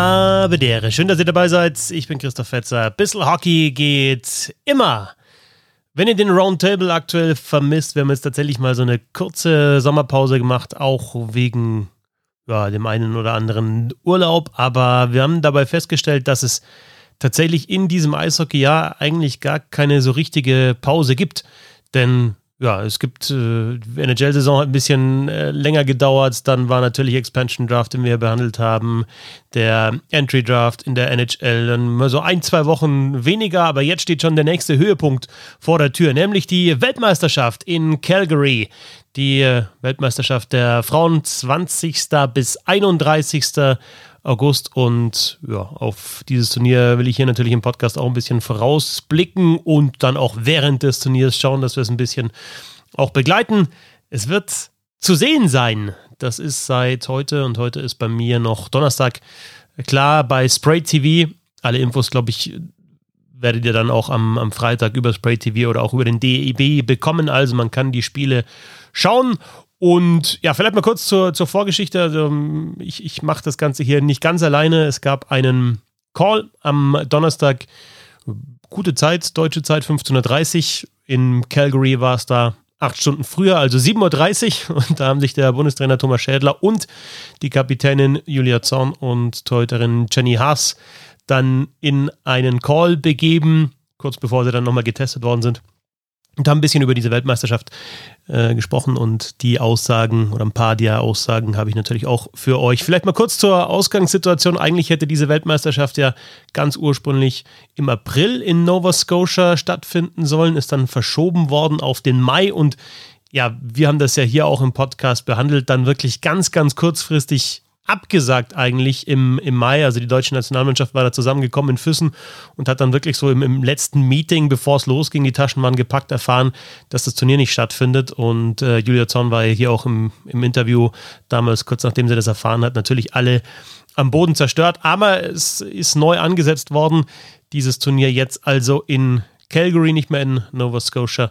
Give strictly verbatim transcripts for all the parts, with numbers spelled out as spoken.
Habedere. Schön, dass ihr dabei seid. Ich bin Christoph Fetzer. Bissl Hockey geht immer. Wenn ihr den Roundtable aktuell vermisst, wir haben jetzt tatsächlich mal so eine kurze Sommerpause gemacht, auch wegen ja, dem einen oder anderen Urlaub. Aber wir haben dabei festgestellt, dass es tatsächlich in diesem Eishockey-Jahr eigentlich gar keine so richtige Pause gibt. Denn ja, es gibt, äh, N H L-Saison hat ein bisschen äh, länger gedauert, dann war natürlich Expansion Draft, den wir behandelt haben, der Entry Draft in der N H L, dann mal so ein, zwei Wochen weniger, aber jetzt steht schon der nächste Höhepunkt vor der Tür, nämlich die Weltmeisterschaft in Calgary. Die äh, Weltmeisterschaft der Frauen zwanzigsten bis einunddreißigsten August und ja, auf dieses Turnier will ich hier natürlich im Podcast auch ein bisschen vorausblicken und dann auch während des Turniers schauen, dass wir es ein bisschen auch begleiten. Es wird zu sehen sein. Das ist seit heute und heute ist bei mir noch Donnerstag. Klar, bei Spray T V. Alle Infos, glaube ich, werdet ihr dann auch am, am Freitag über Spray T V oder auch über den D E B bekommen. Also man kann die Spiele schauen. Und ja, vielleicht mal kurz zur, zur Vorgeschichte. Also ich, ich mache das Ganze hier nicht ganz alleine. Es gab einen Call am Donnerstag. Gute Zeit, deutsche Zeit, fünfzehn Uhr dreißig. In Calgary war es da acht Stunden früher, also sieben Uhr dreißig. Und da haben sich der Bundestrainer Thomas Schädler und die Kapitänin Julia Zorn und Torhüterin Jenny Haas dann in einen Call begeben, kurz bevor sie dann nochmal getestet worden sind. Und haben ein bisschen über diese Weltmeisterschaft äh, gesprochen und die Aussagen oder ein paar der Aussagen habe ich natürlich auch für euch. Vielleicht mal kurz zur Ausgangssituation. Eigentlich hätte diese Weltmeisterschaft ja ganz ursprünglich im April in Nova Scotia stattfinden sollen, ist dann verschoben worden auf den Mai und ja, wir haben das ja hier auch im Podcast behandelt, dann wirklich ganz, ganz kurzfristig abgesagt eigentlich im, im Mai, also die deutsche Nationalmannschaft war da zusammengekommen in Füssen und hat dann wirklich so im, im letzten Meeting, bevor es losging, die Taschen waren gepackt, erfahren, dass das Turnier nicht stattfindet und äh, Julia Zorn war ja hier auch im, im Interview damals, kurz nachdem sie das erfahren hat, natürlich alle am Boden zerstört, aber es ist neu angesetzt worden, dieses Turnier jetzt also in Calgary, nicht mehr in Nova Scotia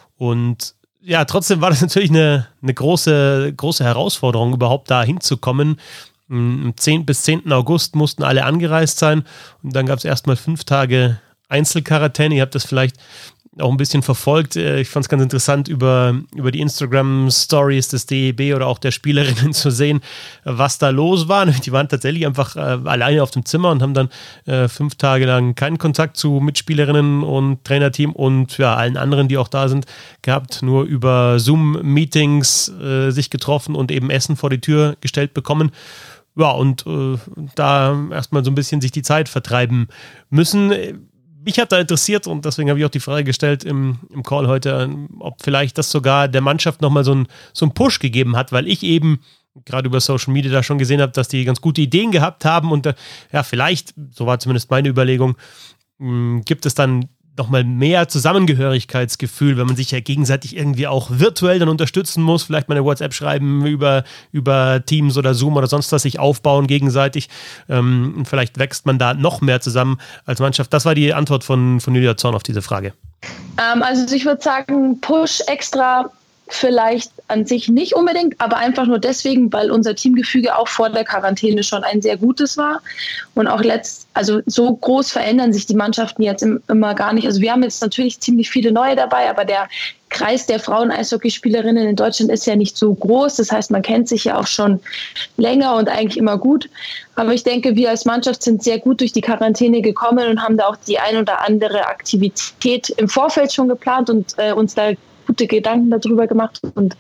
und ja, trotzdem war das natürlich eine, eine große, große Herausforderung, überhaupt da hinzukommen. Am zehnten bis zehnten August mussten alle angereist sein und dann gab es erstmal fünf Tage Einzelquarantäne. Ihr habt das vielleicht auch ein bisschen verfolgt. Ich fand es ganz interessant, über, über die Instagram-Stories des D E B oder auch der Spielerinnen zu sehen, was da los war. Die waren tatsächlich einfach äh, alleine auf dem Zimmer und haben dann äh, fünf Tage lang keinen Kontakt zu Mitspielerinnen und Trainerteam und ja, allen anderen, die auch da sind, gehabt. Nur über Zoom-Meetings äh, sich getroffen und eben Essen vor die Tür gestellt bekommen. Ja, und äh, da erstmal so ein bisschen sich die Zeit vertreiben müssen. Mich hat da interessiert und deswegen habe ich auch die Frage gestellt im, im Call heute, ob vielleicht das sogar der Mannschaft nochmal so einen so einen Push gegeben hat, weil ich eben gerade über Social Media da schon gesehen habe, dass die ganz gute Ideen gehabt haben und ja, vielleicht, so war zumindest meine Überlegung, mh, gibt es dann nochmal mehr Zusammengehörigkeitsgefühl, wenn man sich ja gegenseitig irgendwie auch virtuell dann unterstützen muss, vielleicht mal eine WhatsApp schreiben über, über Teams oder Zoom oder sonst was, sich aufbauen gegenseitig. Ähm, vielleicht wächst man da noch mehr zusammen als Mannschaft. Das war die Antwort von, von Julia Zorn auf diese Frage. Ähm, also ich würde sagen, Push extra vielleicht an sich nicht unbedingt, aber einfach nur deswegen, weil unser Teamgefüge auch vor der Quarantäne schon ein sehr gutes war und auch letzt, also so groß verändern sich die Mannschaften jetzt im, immer gar nicht. Also wir haben jetzt natürlich ziemlich viele neue dabei, aber der Kreis der Frauen-Eishockeyspielerinnen in Deutschland ist ja nicht so groß. Das heißt, man kennt sich ja auch schon länger und eigentlich immer gut. Aber ich denke, wir als Mannschaft sind sehr gut durch die Quarantäne gekommen und haben da auch die ein oder andere Aktivität im Vorfeld schon geplant und äh, uns da gute Gedanken darüber gemacht und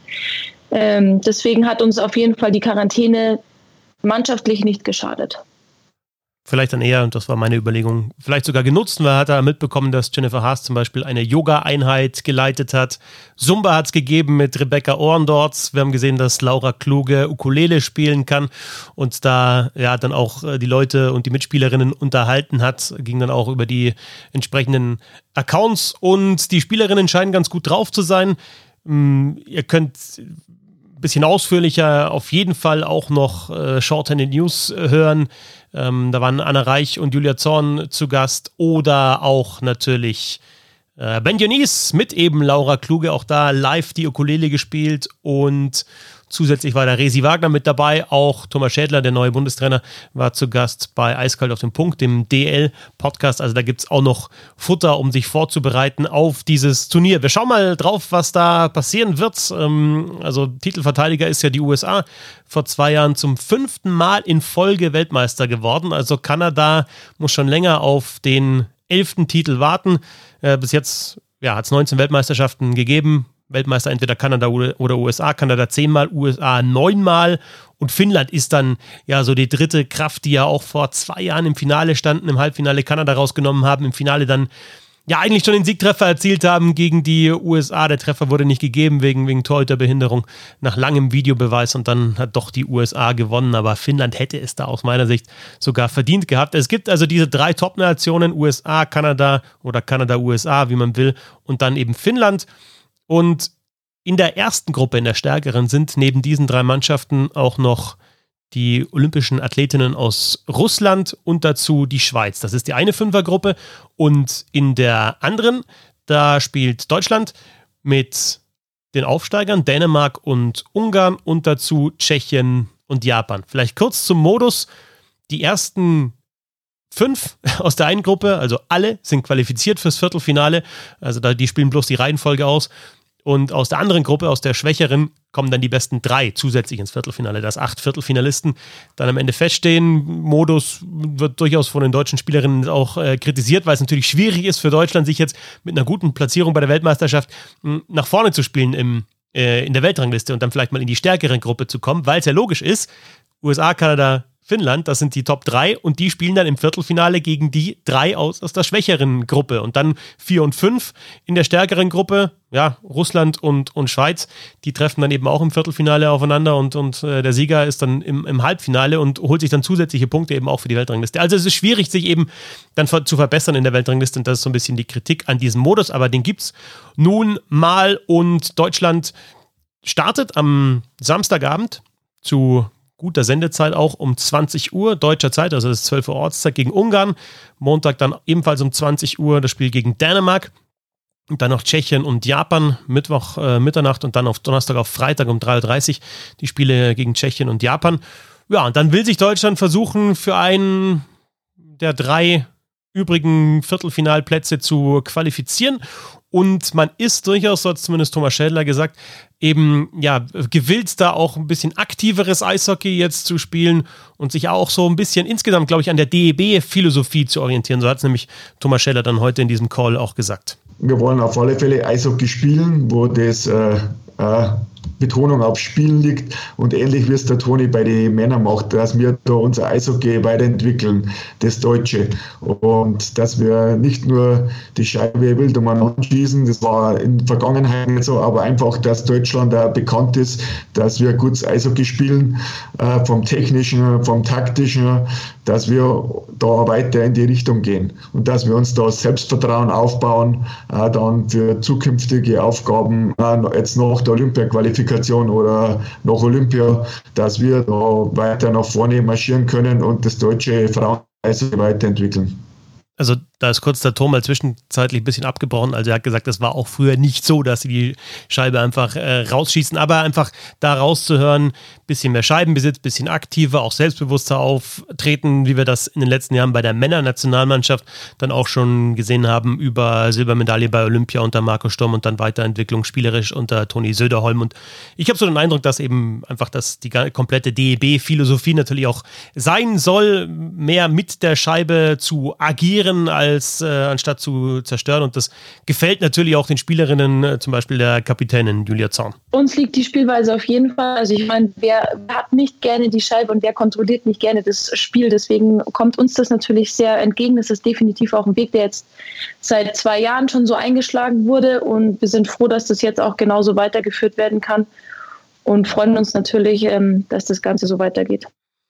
ähm, deswegen hat uns auf jeden Fall die Quarantäne mannschaftlich nicht geschadet. Vielleicht dann eher, und das war meine Überlegung, vielleicht sogar genutzt, weil er hat da mitbekommen, dass Jennifer Haas zum Beispiel eine Yoga-Einheit geleitet hat. Zumba hat es gegeben mit Rebecca Orndorz. Wir haben gesehen, dass Laura Kluge Ukulele spielen kann und da ja dann auch die Leute und die Mitspielerinnen unterhalten hat. Ging dann auch über die entsprechenden Accounts und die Spielerinnen scheinen ganz gut drauf zu sein. Ihr könnt ein bisschen ausführlicher auf jeden Fall auch noch äh, Shorthanded News hören. Ähm, da waren Anna Reich und Julia Zorn zu Gast oder auch natürlich äh, Ben Dionys mit eben Laura Kluge, auch da live die Ukulele gespielt und Zusätzlich war der Resi Wagner mit dabei, auch Thomas Schädler, der neue Bundestrainer, war zu Gast bei Eiskalt auf den Punkt, dem D L-Podcast. Also da gibt es auch noch Futter, um sich vorzubereiten auf dieses Turnier. Wir schauen mal drauf, was da passieren wird. Also Titelverteidiger ist ja die U S A, vor zwei Jahren zum fünften Mal in Folge Weltmeister geworden. Also Kanada muss schon länger auf den elften Titel warten. Bis jetzt ja, hat es neunzehn Weltmeisterschaften gegeben. Weltmeister entweder Kanada oder U S A, Kanada zehnmal, U S A neunmal und Finnland ist dann ja so die dritte Kraft, die ja auch vor zwei Jahren im Finale standen, im Halbfinale Kanada rausgenommen haben, im Finale dann ja eigentlich schon den Siegtreffer erzielt haben gegen die U S A. Der Treffer wurde nicht gegeben wegen, wegen Torhüterbehinderung nach langem Videobeweis und dann hat doch die U S A gewonnen, aber Finnland hätte es da aus meiner Sicht sogar verdient gehabt. Es gibt also diese drei Top-Nationen, U S A, Kanada oder Kanada-U S A, wie man will, und dann eben Finnland. Und in der ersten Gruppe, in der stärkeren, sind neben diesen drei Mannschaften auch noch die olympischen Athletinnen aus Russland und dazu die Schweiz. Das ist die eine Fünfergruppe. Und in der anderen, da spielt Deutschland mit den Aufsteigern Dänemark und Ungarn und dazu Tschechien und Japan. Vielleicht kurz zum Modus. Die ersten fünf aus der einen Gruppe, also alle, sind qualifiziert fürs Viertelfinale. Also da, die spielen bloß die Reihenfolge aus. Und aus der anderen Gruppe, aus der schwächeren, kommen dann die besten drei zusätzlich ins Viertelfinale, dass acht Viertelfinalisten dann am Ende feststehen. Modus wird durchaus von den deutschen Spielerinnen auch äh, kritisiert, weil es natürlich schwierig ist für Deutschland, sich jetzt mit einer guten Platzierung bei der Weltmeisterschaft mh, nach vorne zu spielen im, äh, in der Weltrangliste und dann vielleicht mal in die stärkere Gruppe zu kommen, weil es ja logisch ist, U S A, Kanada, Finnland, das sind die Top drei und die spielen dann im Viertelfinale gegen die drei aus, aus der schwächeren Gruppe und dann vier und fünf in der stärkeren Gruppe, ja, Russland und, und Schweiz, die treffen dann eben auch im Viertelfinale aufeinander und, und äh, der Sieger ist dann im, im Halbfinale und holt sich dann zusätzliche Punkte eben auch für die Weltrangliste. Also es ist schwierig, sich eben dann zu verbessern in der Weltrangliste und das ist so ein bisschen die Kritik an diesem Modus, aber den gibt's nun mal und Deutschland startet am Samstagabend zu guter Sendezeit auch um zwanzig Uhr deutscher Zeit, also das ist zwölf Uhr Ortszeit gegen Ungarn. Montag dann ebenfalls um zwanzig Uhr das Spiel gegen Dänemark. Und dann noch Tschechien und Japan, Mittwoch, äh, Mitternacht und dann auf Donnerstag auf Freitag um drei Uhr dreißig die Spiele gegen Tschechien und Japan. Ja, und dann will sich Deutschland versuchen, für einen der drei übrigen Viertelfinalplätze zu qualifizieren. Und man ist durchaus, so hat zumindest Thomas Schädler gesagt, eben ja gewillt, da auch ein bisschen aktiveres Eishockey jetzt zu spielen und sich auch so ein bisschen insgesamt, glaube ich, an der D E B-Philosophie zu orientieren. So hat es nämlich Thomas Schädler dann heute in diesem Call auch gesagt. Wir wollen auf alle Fälle Eishockey spielen, wo das äh, äh, Betonung auf Spielen liegt und ähnlich wie es der Toni bei den Männern macht, dass wir da unser Eishockey weiterentwickeln, das Deutsche, und dass wir nicht nur die Scheibe wild umeinander schießen, das war in der Vergangenheit nicht so, aber einfach, dass Deutschland da bekannt ist, dass wir gutes Eishockey spielen, äh, vom Technischen, vom Taktischen, dass wir da weiter in die Richtung gehen und dass wir uns da Selbstvertrauen aufbauen, äh, dann für zukünftige Aufgaben, äh, jetzt nach der Olympia-Qualifikation oder nach Olympia, dass wir da weiter nach vorne marschieren können und das deutsche Frauen-Eishockey weiterentwickeln. Also da ist kurz der Ton mal zwischenzeitlich ein bisschen abgebrochen. Also er hat gesagt, das war auch früher nicht so, dass sie die Scheibe einfach äh, rausschießen, aber einfach da rauszuhören, bisschen mehr Scheibenbesitz, bisschen aktiver, auch selbstbewusster auftreten, wie wir das in den letzten Jahren bei der Männernationalmannschaft dann auch schon gesehen haben, über Silbermedaille bei Olympia unter Marco Sturm und dann Weiterentwicklung spielerisch unter Toni Söderholm. Und ich habe so den Eindruck, dass eben einfach das die komplette D E B-Philosophie natürlich auch sein soll, mehr mit der Scheibe zu agieren, als äh, anstatt zu zerstören. Und das gefällt natürlich auch den Spielerinnen, äh, zum Beispiel der Kapitänin Julia Zorn. Uns liegt die Spielweise auf jeden Fall. Also ich meine, wer hat nicht gerne die Scheibe und wer kontrolliert nicht gerne das Spiel? Deswegen kommt uns das natürlich sehr entgegen. Das ist definitiv auch ein Weg, der jetzt seit zwei Jahren schon so eingeschlagen wurde. Und wir sind froh, dass das jetzt auch genauso weitergeführt werden kann. Und freuen uns natürlich, ähm, dass das Ganze so weitergeht.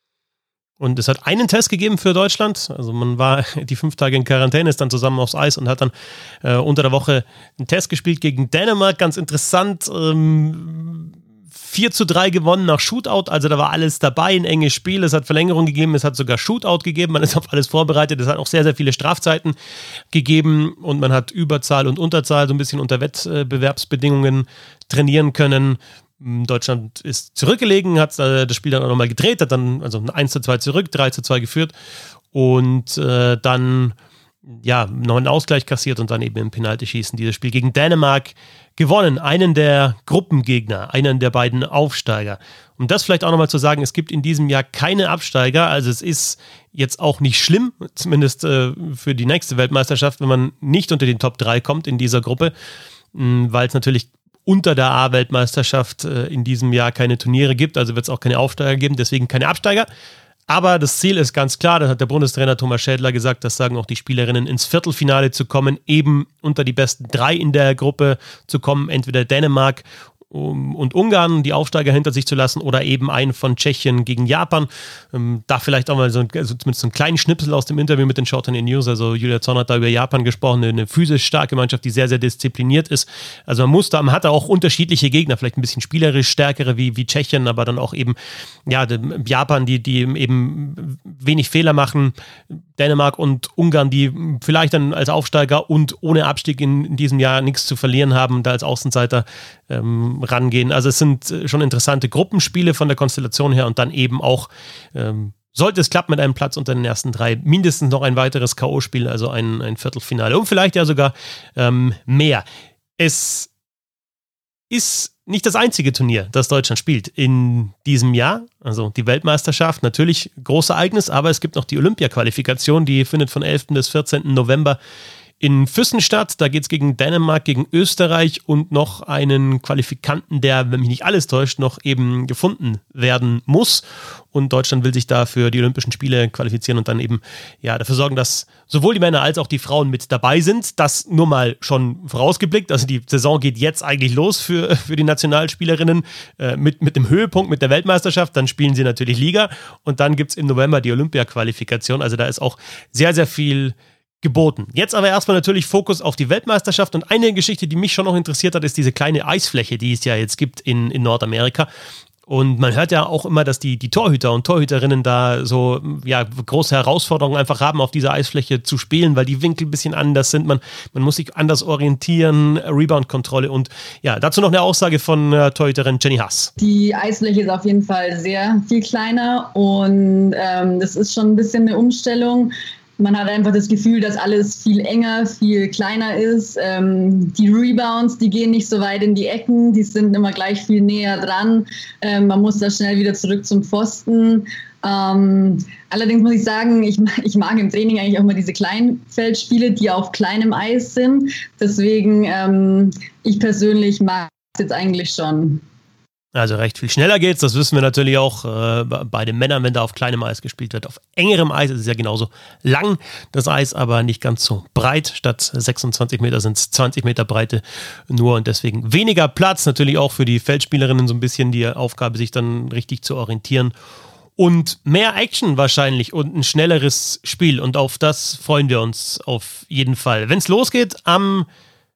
Und es hat einen Test gegeben für Deutschland. Also man war die fünf Tage in Quarantäne, ist dann zusammen aufs Eis und hat dann äh, unter der Woche einen Test gespielt gegen Dänemark. Ganz interessant. Ähm, vier zu drei gewonnen nach Shootout. Also da war alles dabei, ein enges Spiel. Es hat Verlängerung gegeben, es hat sogar Shootout gegeben. Man ist auf alles vorbereitet. Es hat auch sehr, sehr viele Strafzeiten gegeben. Und man hat Überzahl und Unterzahl so ein bisschen unter Wettbewerbsbedingungen trainieren können. Deutschland ist zurückgelegen, hat äh, das Spiel dann auch nochmal gedreht, hat dann also eins zu zwei zurück, drei zu zwei geführt und äh, dann ja, noch einen Ausgleich kassiert und dann eben im Penaltyschießen dieses Spiel gegen Dänemark gewonnen. Einen der Gruppengegner, einen der beiden Aufsteiger. Um das vielleicht auch nochmal zu sagen, es gibt in diesem Jahr keine Absteiger, also es ist jetzt auch nicht schlimm, zumindest äh, für die nächste Weltmeisterschaft, wenn man nicht unter den Top drei kommt in dieser Gruppe, mh, weil es natürlich unter der A-Weltmeisterschaft äh, in diesem Jahr keine Turniere gibt, also wird es auch keine Aufsteiger geben, deswegen keine Absteiger. Aber das Ziel ist ganz klar, das hat der Bundestrainer Thomas Schädler gesagt, das sagen auch die Spielerinnen, ins Viertelfinale zu kommen, eben unter die besten drei in der Gruppe zu kommen, entweder Dänemark und Ungarn, die Aufsteiger hinter sich zu lassen oder eben einen von Tschechien gegen Japan. Ähm, da vielleicht auch mal so, also zumindest so einen kleinen Schnipsel aus dem Interview mit den Shorthanded News, also Julia Zorn hat da über Japan gesprochen, eine physisch starke Mannschaft, die sehr, sehr diszipliniert ist. Also man muss da, man hat da auch unterschiedliche Gegner, vielleicht ein bisschen spielerisch stärkere wie, wie Tschechien, aber dann auch eben, ja, Japan, die, die eben wenig Fehler machen, Dänemark und Ungarn, die vielleicht dann als Aufsteiger und ohne Abstieg in, in diesem Jahr nichts zu verlieren haben, da als Außenseiter ähm, rangehen. Also es sind schon interessante Gruppenspiele von der Konstellation her und dann eben auch, ähm, sollte es klappen mit einem Platz unter den ersten drei, mindestens noch ein weiteres K O-Spiel, also ein, ein Viertelfinale und vielleicht ja sogar ähm, mehr. Es ist nicht das einzige Turnier, das Deutschland spielt in diesem Jahr. Also die Weltmeisterschaft, natürlich großes Ereignis, aber es gibt noch die Olympia-Qualifikation, die findet von elften bis vierzehnten November in Füssen statt. Da geht es gegen Dänemark, gegen Österreich und noch einen Qualifikanten, der, wenn mich nicht alles täuscht, noch eben gefunden werden muss. Und Deutschland will sich da für die Olympischen Spiele qualifizieren und dann eben ja dafür sorgen, dass sowohl die Männer als auch die Frauen mit dabei sind. Das nur mal schon vorausgeblickt. Also die Saison geht jetzt eigentlich los für, für die Nationalspielerinnen äh, mit, mit dem Höhepunkt, mit der Weltmeisterschaft. Dann spielen sie natürlich Liga und dann gibt es im November die Olympia-Qualifikation. Also da ist auch sehr, sehr viel geboten. Jetzt aber erstmal natürlich Fokus auf die Weltmeisterschaft und eine Geschichte, die mich schon noch interessiert hat, ist diese kleine Eisfläche, die es ja jetzt gibt in, in Nordamerika. Und man hört ja auch immer, dass die, die Torhüter und Torhüterinnen da so ja, große Herausforderungen einfach haben, auf dieser Eisfläche zu spielen, weil die Winkel ein bisschen anders sind. Man, man muss sich anders orientieren, Rebound-Kontrolle und ja, dazu noch eine Aussage von äh, Torhüterin Jenny Haas. Die Eisfläche ist auf jeden Fall sehr viel kleiner und ähm, das ist schon ein bisschen eine Umstellung. Man hat einfach das Gefühl, dass alles viel enger, viel kleiner ist. Ähm, die Rebounds, die gehen nicht so weit in die Ecken, die sind immer gleich viel näher dran. Ähm, man muss da schnell wieder zurück zum Pfosten. Ähm, allerdings muss ich sagen, ich, ich mag im Training eigentlich auch mal diese Kleinfeldspiele, die auf kleinem Eis sind. Deswegen, ähm, ich persönlich mag es jetzt eigentlich schon. Also recht viel schneller geht's, das wissen wir natürlich auch äh, bei den Männern, wenn da auf kleinem Eis gespielt wird. Auf engerem Eis ist es ja genauso lang, das Eis aber nicht ganz so breit. Statt sechsundzwanzig Meter sind es zwanzig Meter Breite nur und deswegen weniger Platz. Natürlich auch für die Feldspielerinnen so ein bisschen die Aufgabe, sich dann richtig zu orientieren. Und mehr Action wahrscheinlich und ein schnelleres Spiel und auf das freuen wir uns auf jeden Fall. Wenn es losgeht am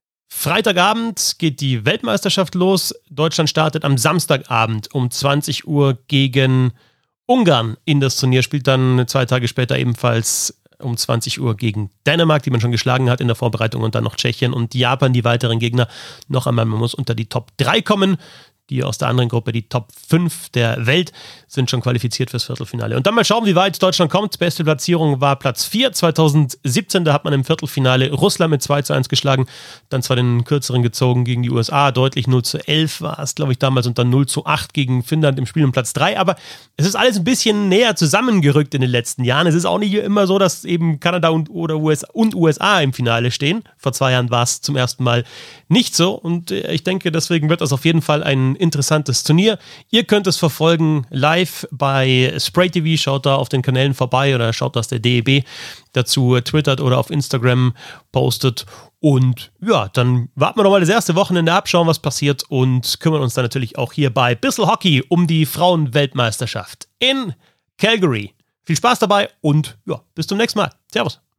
Freitagabend geht die Weltmeisterschaft los. Deutschland startet am Samstagabend um zwanzig Uhr gegen Ungarn in das Turnier, spielt dann zwei Tage später ebenfalls um zwanzig Uhr gegen Dänemark, die man schon geschlagen hat in der Vorbereitung, und dann noch Tschechien und Japan, die weiteren Gegner. Noch einmal, man muss unter die Top drei kommen. Die aus der anderen Gruppe, die Top fünf der Welt, sind schon qualifiziert fürs Viertelfinale. Und dann mal schauen, wie weit Deutschland kommt. Beste Platzierung war Platz vier zweitausendsiebzehn. Da hat man im Viertelfinale Russland mit zwei zu eins geschlagen. Dann zwar den kürzeren gezogen gegen die U S A. Deutlich null zu elf war es, glaube ich, damals. Und dann null zu acht gegen Finnland im Spiel um Platz drei. Aber es ist alles ein bisschen näher zusammengerückt in den letzten Jahren. Es ist auch nicht immer so, dass eben Kanada und, oder U S A und U S A im Finale stehen. Vor zwei Jahren war es zum ersten Mal nicht so. Und ich denke, deswegen wird das auf jeden Fall ein interessantes Turnier. Ihr könnt es verfolgen live bei Spray T V, schaut da auf den Kanälen vorbei oder schaut, dass der D E B dazu twittert oder auf Instagram postet. Und ja, dann warten wir noch mal das erste Wochenende ab, schauen, was passiert und kümmern uns dann natürlich auch hier bei Bissl Hockey um die Frauenweltmeisterschaft in Calgary. Viel Spaß dabei und ja, bis zum nächsten Mal. Servus.